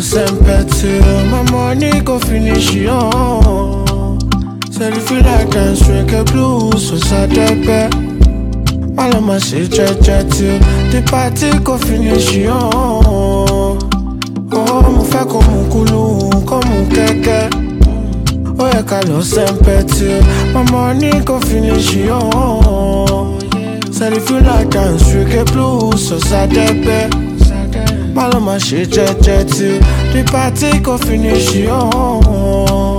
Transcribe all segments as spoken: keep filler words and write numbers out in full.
sempre till my money go finish on. Said if you like dance, reggae blues, so sad bed. Malama say che che till the party go finish on. Oh, mo fẹ́ kó mu kulu, kó mu kẹ̀kẹ́. Oh, yẹ ká lọ sempre till my money go finish on. Said if you like dance, reggae blues, so sad bed. Malama say che che till the party go finish on.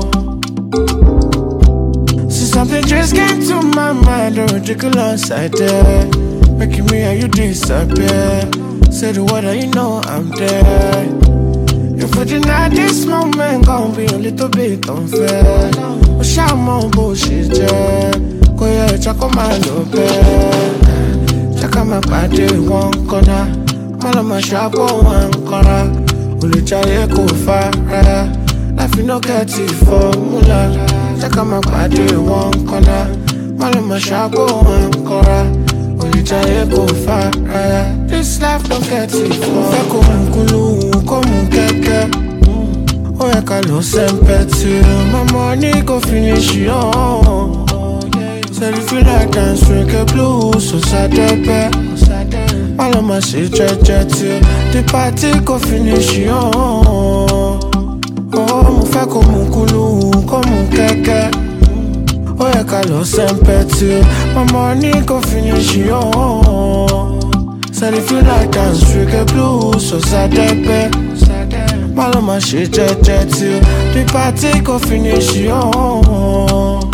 See something just came to my mind, a ridiculous idea, making me and you disappear. Say the word and you know I'm there. If we deny this moment, gon' be a little bit unfair. But shout more bullshit, yeah. Go yeah, check on my little bed. Check out my body, one corner. Malama shop on one corner. Uli chaye ko fara. Life you no get it formula. Check out my body, one corner. Malama shop on one corner. Uli chaye ko fara. This life don't get it formula. Fẹ́ kó mu kulu, kó mu kẹ̀kẹ́. Oh, yẹ ká lọ sempre till my money go finish on. Said if you like dance, reggae blues, so sad bed. Malama say che che till the party go finish on. Oh, mo fẹ́ kó mu kulu, kó mu kẹ̀kẹ́. Oh, yẹ ká lọ sempre till my money go finish on. Said if you like dance, reggae blues, so sad bed. Malama say che che till the party go finish on.